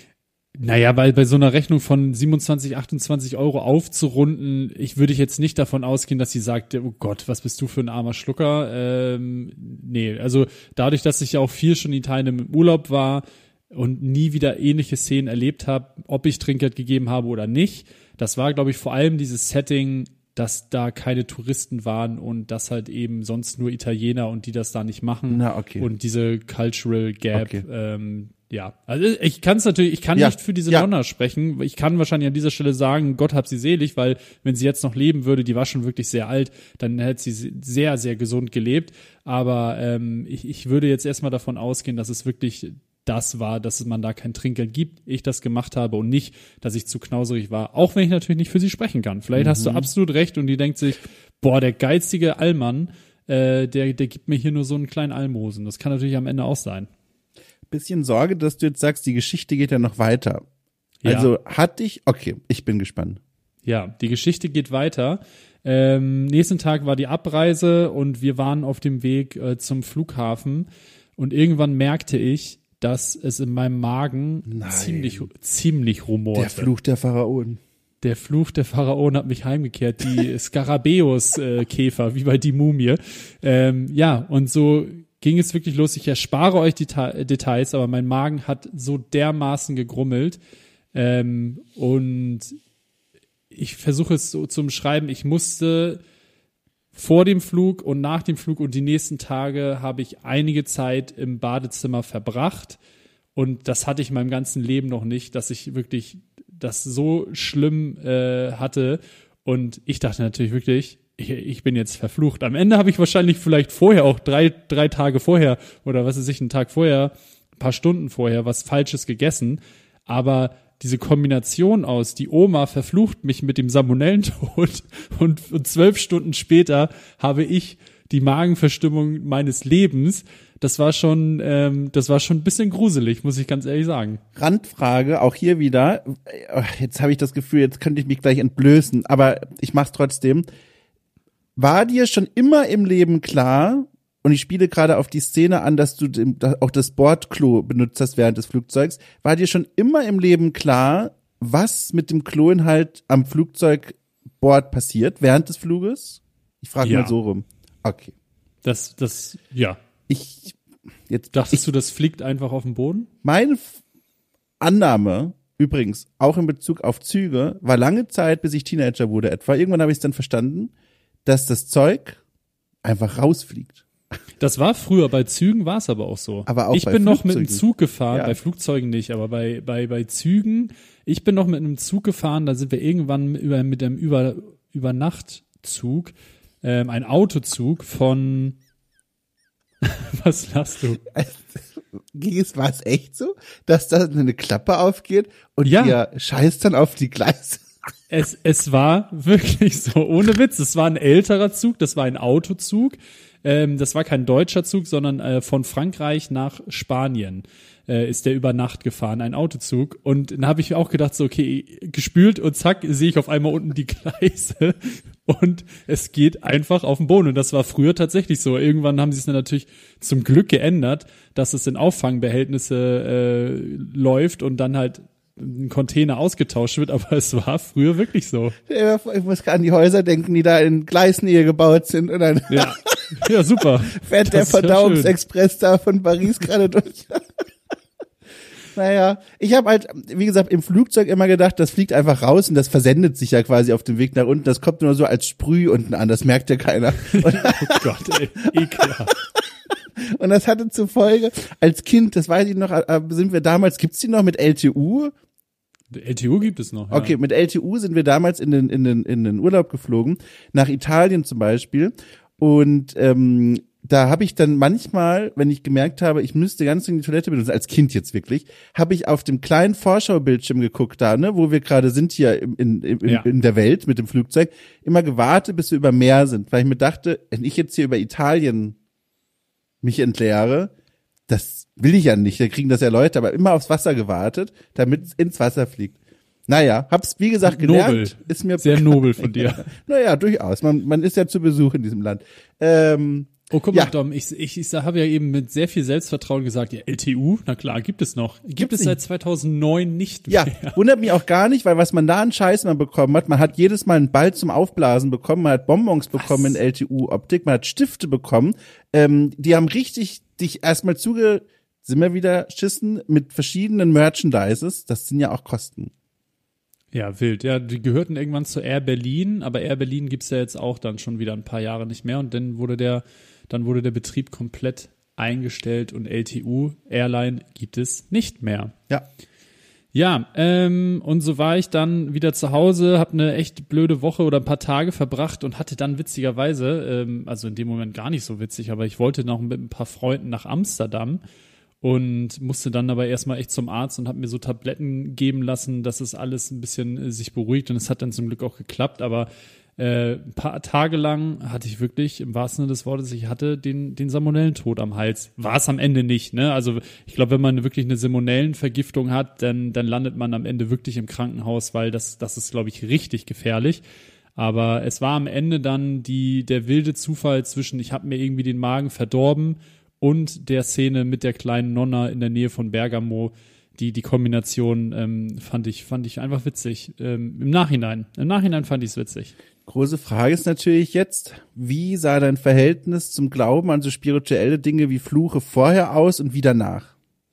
Naja, weil bei so einer Rechnung von siebenundzwanzig, achtundzwanzig Euro aufzurunden, ich würde jetzt nicht davon ausgehen, dass sie sagt, oh Gott, was bist du für ein armer Schlucker. Ähm, nee, also dadurch, dass ich ja auch viel schon in Italien im Urlaub war und nie wieder ähnliche Szenen erlebt habe, ob ich Trinkgeld gegeben habe oder nicht, das war, glaube ich, vor allem dieses Setting, dass da keine Touristen waren und das halt eben sonst nur Italiener und die das da nicht machen. Na, okay. Und diese Cultural Gap, Okay. ähm, ja, also ich kann es natürlich, ich kann Ja, nicht für diese ja. Nonna sprechen. Ich kann wahrscheinlich an dieser Stelle sagen, Gott hab sie selig, weil wenn sie jetzt noch leben würde, die war schon wirklich sehr alt, dann hätte sie sehr, sehr gesund gelebt. Aber ähm, ich, ich würde jetzt erstmal davon ausgehen, dass es wirklich das war, dass man da kein Trinkgeld gibt, ich das gemacht habe und nicht, dass ich zu knauserig war, auch wenn ich natürlich nicht für sie sprechen kann. Vielleicht mhm. hast du absolut recht und die denkt sich, boah, der geizige Allmann, äh, der, der gibt mir hier nur so einen kleinen Almosen. Das kann natürlich am Ende auch sein. Bisschen Sorge, dass du jetzt sagst, die Geschichte geht ja noch weiter. Ja. Also hatte ich, okay, ich bin gespannt. Ja, die Geschichte geht weiter. Ähm, nächsten Tag war die Abreise und wir waren auf dem Weg äh, zum Flughafen und irgendwann merkte ich, dass es in meinem Magen Nein. ziemlich ziemlich rumorte. Der Fluch der Pharaonen. Der Fluch der Pharaonen hat mich heimgekehrt, die Skarabäus-Käfer, äh, wie bei die Mumie. Ähm, ja, und so ging es wirklich los. Ich erspare euch die Ta- Details, aber mein Magen hat so dermaßen gegrummelt. Ähm, und ich versuche es so zu umschreiben. Ich musste vor dem Flug und nach dem Flug und die nächsten Tage habe ich einige Zeit im Badezimmer verbracht. Und das hatte ich in meinem ganzen Leben noch nicht, dass ich wirklich das so schlimm äh, hatte. Und ich dachte natürlich wirklich, ich, ich bin jetzt verflucht. Am Ende habe ich wahrscheinlich vielleicht vorher auch drei, drei Tage vorher oder was weiß ich, einen Tag vorher, ein paar Stunden vorher was Falsches gegessen. Aber diese Kombination aus, die Oma verflucht mich mit dem Salmonellentod und, und zwölf Stunden später habe ich die Magenverstimmung meines Lebens. Das war schon, ähm, das war schon ein bisschen gruselig, muss ich ganz ehrlich sagen. Randfrage, auch hier wieder. Jetzt habe ich das Gefühl, jetzt könnte ich mich gleich entblößen, aber ich mach's trotzdem. War dir schon immer im Leben klar, und ich spiele gerade auf die Szene an, dass du dem, dass auch das Bordklo benutzt hast während des Flugzeugs, war dir schon immer im Leben klar, was mit dem Kloinhalt am Flugzeugbord passiert während des Fluges? Ich frage Ja. mal so rum. Okay. Das, das, ja. Ich, jetzt, Dachtest ich, du, das fliegt einfach auf den Boden? meine F- Annahme, übrigens, auch in Bezug auf Züge, war lange Zeit, bis ich Teenager wurde etwa, irgendwann habe ich es dann verstanden, dass das Zeug einfach rausfliegt. Das war früher, bei Zügen war es aber auch so. Aber auch ich bei bin noch mit dem Flugzeugen. Zug gefahren, Ja. bei Flugzeugen nicht, aber bei, bei, bei Zügen, ich bin noch mit einem Zug gefahren, da sind wir irgendwann über, mit einem über, Übernachtzug, ähm, ein Autozug von, was lachst du? Ging es, war es echt so, dass da eine Klappe aufgeht und Ja. ihr scheißt dann auf die Gleise? Es, es war wirklich so, ohne Witz. Es war ein älterer Zug, das war ein Autozug. Ähm, das war kein deutscher Zug, sondern äh, von Frankreich nach Spanien äh, ist der über Nacht gefahren, ein Autozug. Und dann habe ich auch gedacht, so okay, gespült und zack, sehe ich auf einmal unten die Gleise und es geht einfach auf den Boden. Und das war früher tatsächlich so. Irgendwann haben sie es dann natürlich zum Glück geändert, dass es in Auffangbehältnisse äh, läuft und dann halt ein Container ausgetauscht wird, aber es war früher wirklich so. Ich muss gerade an die Häuser denken, die da in Gleisnähe gebaut sind und dann Ja, ja super. fährt der Das ist ja Verdauungsexpress da von Paris gerade durch. Naja, ich habe halt, wie gesagt, im Flugzeug immer gedacht, das fliegt einfach raus und das versendet sich ja quasi auf dem Weg nach unten. Das kommt nur so als Sprüh unten an, das merkt ja keiner. Und Oh Gott, ey, ekelhaft. Und das hatte zur Folge, als Kind, das weiß ich noch, sind wir damals, gibt's die noch mit L T U? L T U gibt es noch, ja. Okay, mit L T U sind wir damals in den, in den, in den Urlaub geflogen, nach Italien zum Beispiel. Und ähm, da habe ich dann manchmal, wenn ich gemerkt habe, ich müsste ganz in die Toilette benutzen, als Kind jetzt wirklich, habe ich auf dem kleinen Vorschaubildschirm geguckt da, ne, wo wir gerade sind hier in, in, in, Ja. in der Welt mit dem Flugzeug, immer gewartet, bis wir über Meer sind, weil ich mir dachte, wenn ich jetzt hier über Italien mich entleere, das will ich ja nicht, da kriegen das ja Leute, aber immer aufs Wasser gewartet, damit es ins Wasser fliegt. Naja, hab's wie gesagt gelernt. Nobel. Ist mir Sehr nobel von dir. Naja, durchaus. Man, man ist ja zu Besuch in diesem Land. Ähm, Oh, guck mal, Ja. Dom, ich, ich, ich habe ja eben mit sehr viel Selbstvertrauen gesagt, ja, L T U, na klar, gibt es noch. Gibt Gibt's es seit zweitausendneun nicht Ja, mehr. wundert mich auch gar nicht, weil was man da an Scheiß mal bekommen hat, man hat jedes Mal einen Ball zum Aufblasen bekommen, man hat Bonbons bekommen in L T U-Optik, man hat Stifte bekommen, ähm, die haben richtig dich erstmal zuge, sind wir wieder schissen, mit verschiedenen Merchandises, das sind ja auch Kosten. Ja, wild. Ja, die gehörten irgendwann zu Air Berlin, aber Air Berlin gibt's ja jetzt auch dann schon wieder ein paar Jahre nicht mehr und dann wurde der, dann wurde der Betrieb komplett eingestellt und L T U Airline gibt es nicht mehr. Ja. Ja, ähm, und so war ich dann wieder zu Hause, habe eine echt blöde Woche oder ein paar Tage verbracht und hatte dann witzigerweise, ähm, also in dem Moment gar nicht so witzig, aber ich wollte noch mit ein paar Freunden nach Amsterdam und musste dann aber erstmal echt zum Arzt und habe mir so Tabletten geben lassen, dass es alles ein bisschen äh, sich beruhigt und es hat dann zum Glück auch geklappt, aber äh, ein paar Tage lang hatte ich wirklich, im wahrsten Sinne des Wortes, ich hatte den den Salmonellentod am Hals. War es am Ende nicht, ne? Also ich glaube, wenn man wirklich eine Salmonellenvergiftung hat, dann dann landet man am Ende wirklich im Krankenhaus, weil das das ist, glaube ich, richtig gefährlich. Aber es war am Ende dann die der wilde Zufall zwischen, ich habe mir irgendwie den Magen verdorben und der Szene mit der kleinen Nonna in der Nähe von Bergamo. Die, die Kombination ähm, fand ich, fand ich einfach witzig. Ähm, Im Nachhinein. Im Nachhinein fand ich es witzig. Große Frage ist natürlich jetzt, wie sah dein Verhältnis zum Glauben an so spirituelle Dinge wie Fluche vorher aus und wie danach?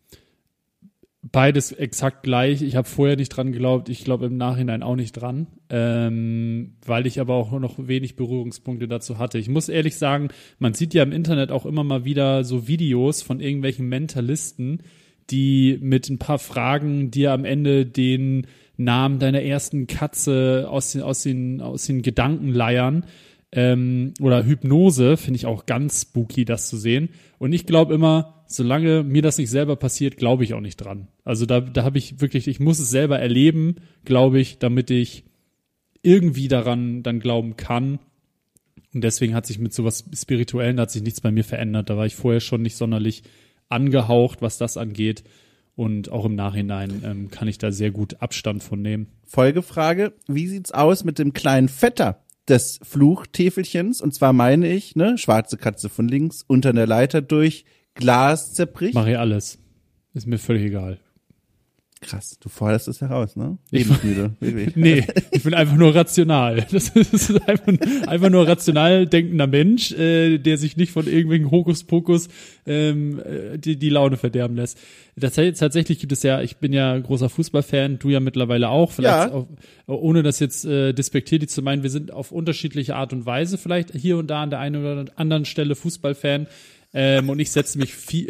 Beides exakt gleich. Ich habe vorher nicht dran geglaubt. Ich glaube im Nachhinein auch nicht dran, ähm, weil ich aber auch noch wenig Berührungspunkte dazu hatte. Ich muss ehrlich sagen, man sieht ja im Internet auch immer mal wieder so Videos von irgendwelchen Mentalisten, die mit ein paar Fragen dir am Ende den Namen deiner ersten Katze aus den, aus den, aus den Gedanken leiern. Ähm, oder Hypnose, finde ich auch ganz spooky, das zu sehen. Und ich glaube immer, solange mir das nicht selber passiert, glaube ich auch nicht dran. Also da, da habe ich wirklich, ich muss es selber erleben, glaube ich, damit ich irgendwie daran dann glauben kann. Und deswegen hat sich mit sowas Spirituellen, da hat sich nichts bei mir verändert. Da war ich vorher schon nicht sonderlich angehaucht, was das angeht. Und auch im Nachhinein ähm, kann ich da sehr gut Abstand von nehmen. Folgefrage, wie sieht's aus mit dem kleinen Vetter des Fluchtäfelchens? Und zwar meine ich, ne, schwarze Katze von links, unter der Leiter durch, Glas zerbricht. Mache ich alles. Ist mir völlig egal. Krass, du forderst es heraus, ne? Ich- Lebensmüde, wirklich. Nee, ich bin einfach nur rational. Das ist einfach, einfach nur rational denkender Mensch, äh, der sich nicht von irgendwelchen Hokuspokus ähm, äh, die, die Laune verderben lässt. Das, tatsächlich gibt es ja, ich bin ja großer Fußballfan, du ja mittlerweile auch, vielleicht Ja. auch, ohne das jetzt äh, despektierlich zu meinen, wir sind auf unterschiedliche Art und Weise vielleicht hier und da an der einen oder anderen Stelle Fußballfan ähm, und ich setze mich viel...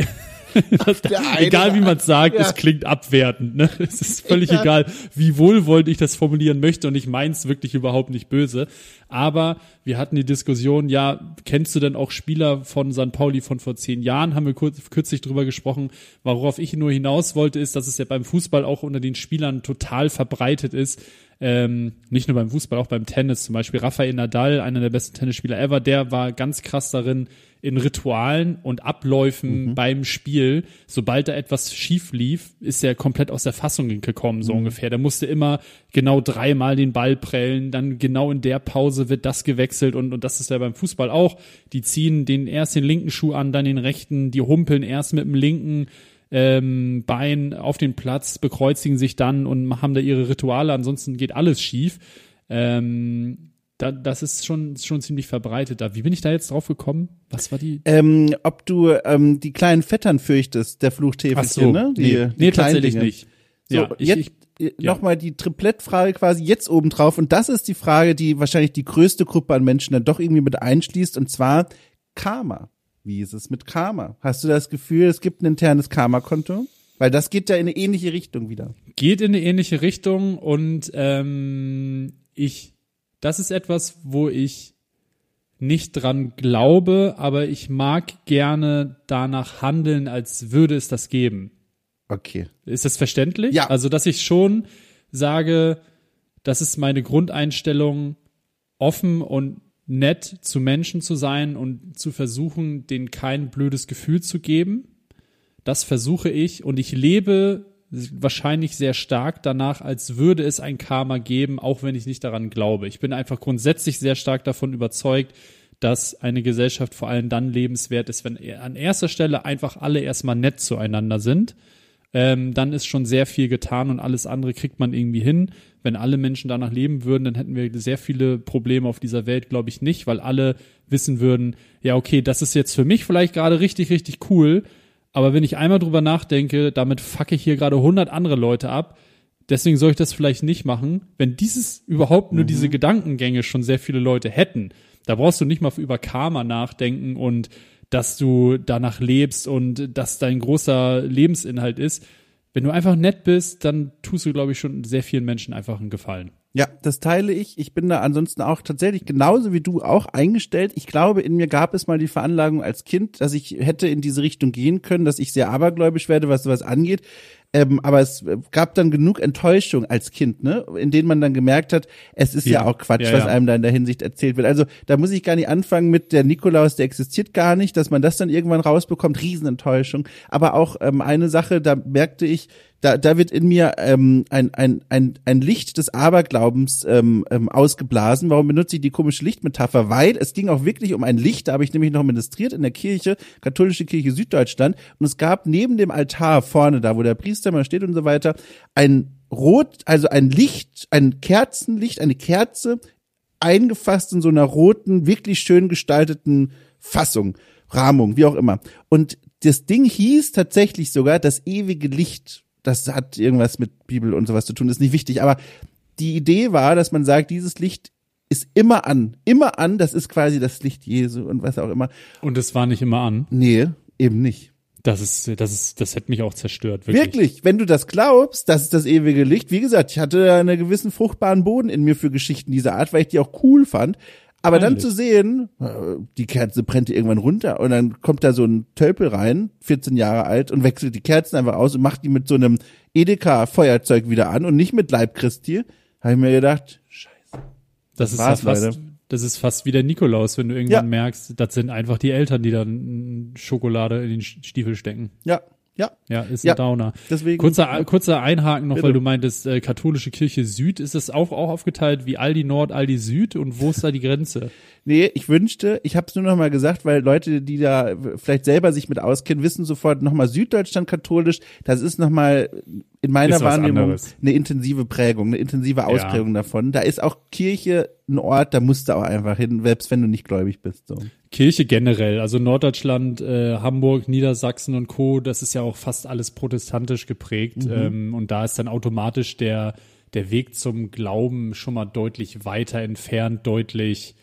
der eine Egal wie man es sagt, Ja. es klingt abwertend. Ne? Es ist völlig Ja. egal, wie wohlwollend ich das formulieren möchte und ich meins wirklich überhaupt nicht böse. Aber wir hatten die Diskussion, ja, kennst du denn auch Spieler von Sankt Pauli von vor zehn Jahren? Haben wir kurz, kürzlich drüber gesprochen. Worauf ich nur hinaus wollte, ist, dass es ja beim Fußball auch unter den Spielern total verbreitet ist. Ähm, nicht nur beim Fußball, auch beim Tennis zum Beispiel. Rafael Nadal, einer der besten Tennisspieler ever, der war ganz krass darin, in Ritualen und Abläufen Mhm. beim Spiel, sobald da etwas schief lief, ist er komplett aus der Fassung gekommen, so Mhm. ungefähr. Der musste immer genau dreimal den Ball prellen, dann genau in der Pause wird das gewechselt und, und das ist ja beim Fußball auch. Die ziehen den erst den linken Schuh an, dann den rechten, die humpeln erst mit dem linken ähm, Bein auf den Platz, bekreuzigen sich dann und haben da ihre Rituale, ansonsten geht alles schief. Ähm, da, das ist schon, schon ziemlich verbreitet da. Wie bin ich da jetzt drauf gekommen? Was war die? Ähm, ob du ähm, die kleinen Vettern fürchtest, der Fluchtäfelchen, ne? Die, nee, die nee kleinen tatsächlich Dinge. nicht. So, Ja, ich, jetzt ich, äh, ja. nochmal die Triplettfrage quasi jetzt obendrauf. Und das ist die Frage, die wahrscheinlich die größte Gruppe an Menschen dann doch irgendwie mit einschließt. Und zwar Karma. Wie ist es mit Karma? Hast du das Gefühl, es gibt ein internes Karma-Konto? Weil das geht ja in eine ähnliche Richtung wieder. Geht in eine ähnliche Richtung und ähm, ich, das ist etwas, wo ich nicht dran glaube, aber ich mag gerne danach handeln, als würde es das geben. Okay. Ist das verständlich? Ja. Also, dass ich schon sage, das ist meine Grundeinstellung, offen und nett zu Menschen zu sein und zu versuchen, denen kein blödes Gefühl zu geben. Das versuche ich und ich lebe wahrscheinlich sehr stark danach, als würde es ein Karma geben, auch wenn ich nicht daran glaube. Ich bin einfach grundsätzlich sehr stark davon überzeugt, dass eine Gesellschaft vor allem dann lebenswert ist, wenn an erster Stelle einfach alle erstmal nett zueinander sind. Ähm, dann ist schon sehr viel getan und alles andere kriegt man irgendwie hin. Wenn alle Menschen danach leben würden, dann hätten wir sehr viele Probleme auf dieser Welt, glaube ich nicht, weil alle wissen würden, ja okay, das ist jetzt für mich vielleicht gerade richtig, richtig cool, aber wenn ich einmal drüber nachdenke, damit fucke ich hier gerade hundert andere Leute ab, deswegen soll ich das vielleicht nicht machen. Wenn dieses überhaupt nur mhm. diese Gedankengänge schon sehr viele Leute hätten, da brauchst du nicht mal über Karma nachdenken und dass du danach lebst und dass dein großer Lebensinhalt ist. Wenn du einfach nett bist, dann tust du, glaube ich, schon sehr vielen Menschen einfach einen Gefallen. Ja, das teile ich. Ich bin da ansonsten auch tatsächlich genauso wie du auch eingestellt. Ich glaube, in mir gab es mal die Veranlagung als Kind, dass ich hätte in diese Richtung gehen können, dass ich sehr abergläubisch werde, was sowas angeht. Ähm, aber es gab dann genug Enttäuschung als Kind, ne, in denen man dann gemerkt hat, es ist ja, ja auch Quatsch, ja, was ja. einem da in der Hinsicht erzählt wird. Also da muss ich gar nicht anfangen mit der Nikolaus, der existiert gar nicht, dass man das dann irgendwann rausbekommt, Riesenenttäuschung. Aber auch ähm, eine Sache, da merkte ich, da da wird in mir ähm, ein ein ein ein Licht des Aberglaubens ähm, ähm, ausgeblasen. Warum benutze ich die komische Lichtmetapher? Weil es ging auch wirklich um ein Licht, da habe ich nämlich noch ministriert in der Kirche, katholische Kirche Süddeutschland, und es gab neben dem Altar vorne, da wo der Priester mal steht und so weiter, ein Rot, also ein Licht, ein Kerzenlicht, eine Kerze, eingefasst in so einer roten, wirklich schön gestalteten Fassung, Rahmung, wie auch immer. Und das Ding hieß tatsächlich sogar das ewige Licht. Das hat irgendwas mit Bibel und sowas zu tun, ist nicht wichtig. Aber die Idee war, dass man sagt, dieses Licht ist immer an, immer an, das ist quasi das Licht Jesu und was auch immer. Und es war nicht immer an? Nee, eben nicht. Das ist, das ist, das hätte mich auch zerstört, wirklich. Wirklich, wenn du das glaubst, das ist das ewige Licht. Wie gesagt, ich hatte einen gewissen fruchtbaren Boden in mir für Geschichten dieser Art, weil ich die auch cool fand. Aber Eigentlich. Dann zu sehen, die Kerze brennt irgendwann runter und dann kommt da so ein Tölpel rein, vierzehn Jahre alt, und wechselt die Kerzen einfach aus und macht die mit so einem Edeka-Feuerzeug wieder an und nicht mit Leib Christi, habe ich mir gedacht, scheiße. Das, das ist ja fast, Leute. Das ist fast wie der Nikolaus, wenn du irgendwann ja. merkst, das sind einfach die Eltern, die dann Schokolade in den Stiefel stecken. Ja. Ja. Ja, ist ein ja, Downer. Deswegen, kurzer, kurzer Einhaken noch, bitte. Weil du meintest, äh, katholische Kirche Süd, ist das auch, auch aufgeteilt wie Aldi Nord, Aldi Süd, und wo ist da die Grenze? Nee, ich wünschte, ich habe es nur noch mal gesagt, weil Leute, die da vielleicht selber sich mit auskennen, wissen sofort noch mal Süddeutschland katholisch, das ist noch mal in meiner Wahrnehmung eine intensive Prägung, eine intensive Ausprägung ja. davon. Da ist auch Kirche ein Ort, da musst du auch einfach hin, selbst wenn du nicht gläubig bist. So. Kirche generell, also Norddeutschland, äh, Hamburg, Niedersachsen und Co., das ist ja auch fast alles protestantisch geprägt. Mhm. Ähm, und da ist dann automatisch der, der Weg zum Glauben schon mal deutlich weiter entfernt, deutlich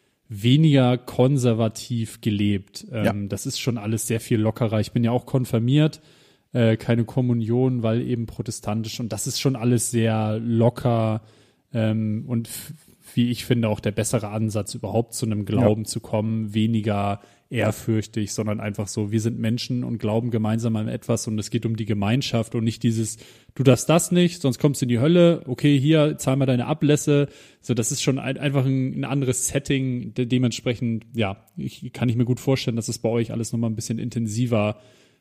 weniger konservativ gelebt. Ähm, ja. Das ist schon alles sehr viel lockerer. Ich bin ja auch konfirmiert, äh, keine Kommunion, weil eben protestantisch, und das ist schon alles sehr locker ähm, und f- wie ich finde, auch der bessere Ansatz, überhaupt zu einem Glauben ja. zu kommen, weniger ehrfürchtig, sondern einfach so, wir sind Menschen und glauben gemeinsam an etwas und es geht um die Gemeinschaft und nicht dieses, du darfst das nicht, sonst kommst du in die Hölle, okay, hier, zahl mal deine Ablässe. So, das ist schon ein, einfach ein, ein anderes Setting, de- dementsprechend, ja, ich, kann ich mir gut vorstellen, dass es bei euch alles nochmal ein bisschen intensiver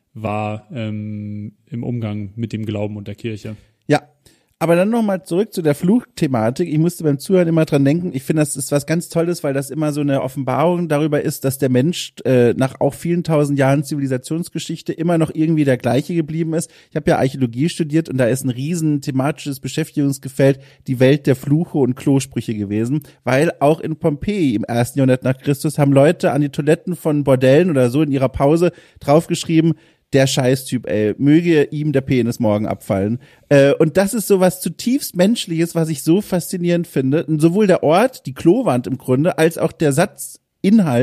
war ähm, im Umgang mit dem Glauben und der Kirche. Ja. Aber dann nochmal zurück zu der Fluchthematik. Ich musste beim Zuhören immer dran denken. Ich finde, das ist was ganz Tolles, weil das immer so eine Offenbarung darüber ist, dass der Mensch äh, nach auch vielen tausend Jahren Zivilisationsgeschichte immer noch irgendwie der gleiche geblieben ist. Ich habe ja Archäologie studiert und da ist ein riesen thematisches Beschäftigungsgefeld die Welt der Fluche und Klosprüche gewesen, weil auch in Pompeji im ersten Jahrhundert nach Christus haben Leute an die Toiletten von Bordellen oder so in ihrer Pause draufgeschrieben, der Scheißtyp, ey, möge ihm der Penis morgen abfallen. Äh, und das ist so was zutiefst Menschliches, was ich so faszinierend finde. Und sowohl der Ort, die Klowand im Grunde, als auch der Satzinhalt,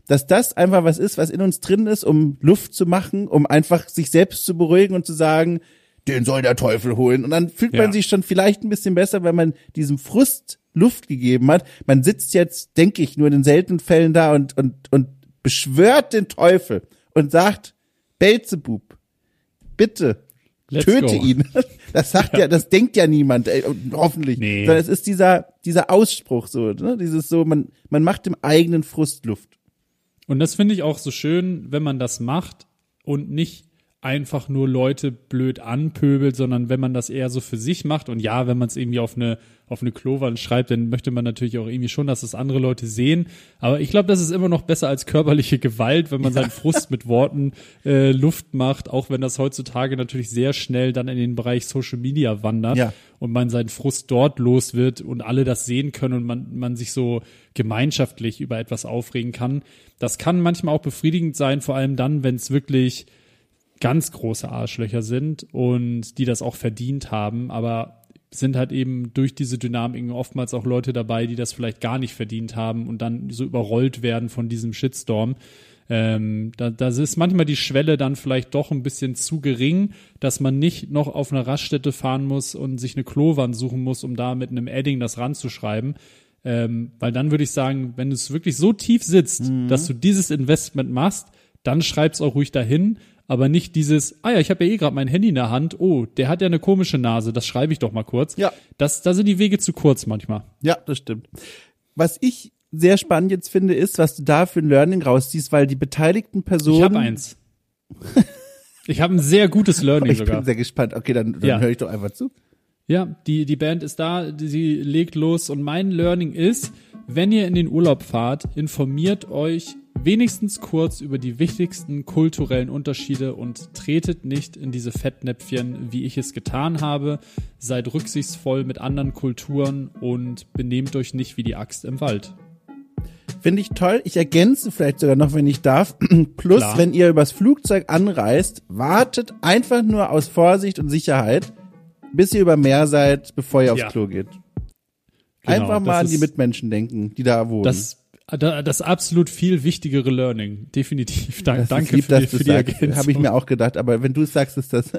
dass das einfach was ist, was in uns drin ist, um Luft zu machen, um einfach sich selbst zu beruhigen und zu sagen, den soll der Teufel holen. Und dann fühlt man Ja. sich schon vielleicht ein bisschen besser, weil man diesem Frust Luft gegeben hat. Man sitzt jetzt, denke ich, nur in den seltenen Fällen da und, und, und beschwört den Teufel und sagt, Belzebub, bitte, Let's töte go. ihn. Das sagt ja. ja, das denkt ja niemand, ey, hoffentlich. Nee. Sondern es ist dieser, dieser Ausspruch so, ne? Dieses so, man, man macht dem eigenen Frust Luft. Und das finde ich auch so schön, wenn man das macht und nicht einfach nur Leute blöd anpöbelt, sondern wenn man das eher so für sich macht und ja, wenn man es irgendwie auf eine auf eine Klowand schreibt, dann möchte man natürlich auch irgendwie schon, dass das andere Leute sehen. Aber ich glaube, das ist immer noch besser als körperliche Gewalt, wenn man seinen Frust mit Worten äh, Luft macht, auch wenn das heutzutage natürlich sehr schnell dann in den Bereich Social Media wandert Ja. und man seinen Frust dort los wird und alle das sehen können und man man sich so gemeinschaftlich über etwas aufregen kann. Das kann manchmal auch befriedigend sein, vor allem dann, wenn es wirklich ganz große Arschlöcher sind und die das auch verdient haben, aber sind halt eben durch diese Dynamiken oftmals auch Leute dabei, die das vielleicht gar nicht verdient haben und dann so überrollt werden von diesem Shitstorm. Ähm, da, da ist manchmal die Schwelle dann vielleicht doch ein bisschen zu gering, dass man nicht noch auf eine Raststätte fahren muss und sich eine Klowand suchen muss, um da mit einem Edding das ranzuschreiben. Ähm, weil dann würde ich sagen, wenn es wirklich so tief sitzt, mhm. dass du dieses Investment machst, dann schreib's auch ruhig dahin. Aber nicht dieses, ah ja, ich habe ja eh gerade mein Handy in der Hand, oh, der hat ja eine komische Nase, das schreibe ich doch mal kurz. Ja. Das, da sind die Wege zu kurz manchmal. Ja, das stimmt. Was ich sehr spannend jetzt finde, ist, was du da für ein Learning rausziehst, weil die beteiligten Personen... Ich habe eins. Ich habe ein sehr gutes Learning ich sogar. bin sehr gespannt. Okay, dann, dann Ja. höre ich doch einfach zu. Ja, die, die Band ist da, die, sie legt los und mein Learning ist, wenn ihr in den Urlaub fahrt, informiert euch wenigstens kurz über die wichtigsten kulturellen Unterschiede und tretet nicht in diese Fettnäpfchen, wie ich es getan habe. Seid rücksichtsvoll mit anderen Kulturen und benehmt euch nicht wie die Axt im Wald. Finde ich toll. Ich ergänze vielleicht sogar noch, wenn ich darf. Plus, Klar. wenn ihr übers Flugzeug anreist, wartet einfach nur aus Vorsicht und Sicherheit, bis ihr über Meer seid, bevor ihr aufs Ja. Klo geht. Genau, einfach mal das an die ist- Mitmenschen denken, die da wohnen. Das das absolut viel wichtigere Learning. Definitiv. Dank, Das ist danke lieb, für die, dass du für die sagst. Ergänzung. Habe ich mir auch gedacht, aber wenn du es sagst, ist das...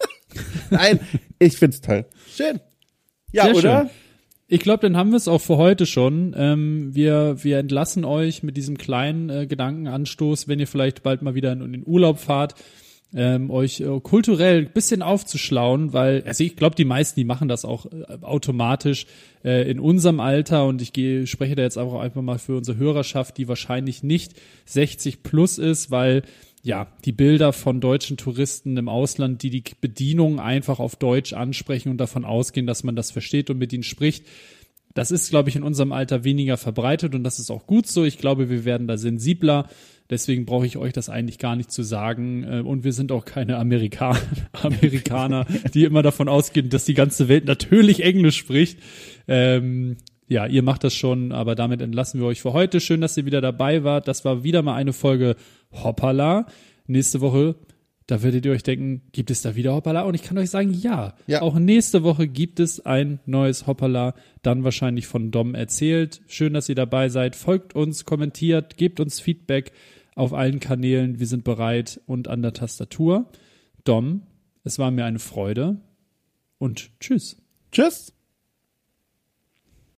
Nein, ich find's toll. Schön. Ja, Sehr oder? schön. Ich glaube, dann haben wir es auch für heute schon. Ähm, wir, wir entlassen euch mit diesem kleinen äh, Gedankenanstoß, wenn ihr vielleicht bald mal wieder in, in den Urlaub fahrt, ähm, euch äh, kulturell ein bisschen aufzuschlauen, weil, also ich glaube, die meisten, die machen das auch äh, automatisch äh, in unserem Alter und ich gehe, spreche da jetzt auch einfach mal für unsere Hörerschaft, die wahrscheinlich nicht sechzig plus ist, weil ja, die Bilder von deutschen Touristen im Ausland, die die Bedienung einfach auf Deutsch ansprechen und davon ausgehen, dass man das versteht und mit ihnen spricht. Das ist, glaube ich, in unserem Alter weniger verbreitet und das ist auch gut so. Ich glaube, wir werden da sensibler. Deswegen brauche ich euch das eigentlich gar nicht zu sagen. Und wir sind auch keine Amerika- Amerikaner, die immer davon ausgehen, dass die ganze Welt natürlich Englisch spricht. Ähm, ja, ihr macht das schon, aber damit entlassen wir euch für heute. Schön, dass ihr wieder dabei wart. Das war wieder mal eine Folge Hoppala. Nächste Woche, da werdet ihr euch denken, gibt es da wieder Hoppala? Und ich kann euch sagen, ja. Ja. Auch nächste Woche gibt es ein neues Hoppala, dann wahrscheinlich von Dom erzählt. Schön, dass ihr dabei seid. Folgt uns, kommentiert, gebt uns Feedback auf allen Kanälen. Wir sind bereit und an der Tastatur. Dom, es war mir eine Freude und tschüss. Tschüss.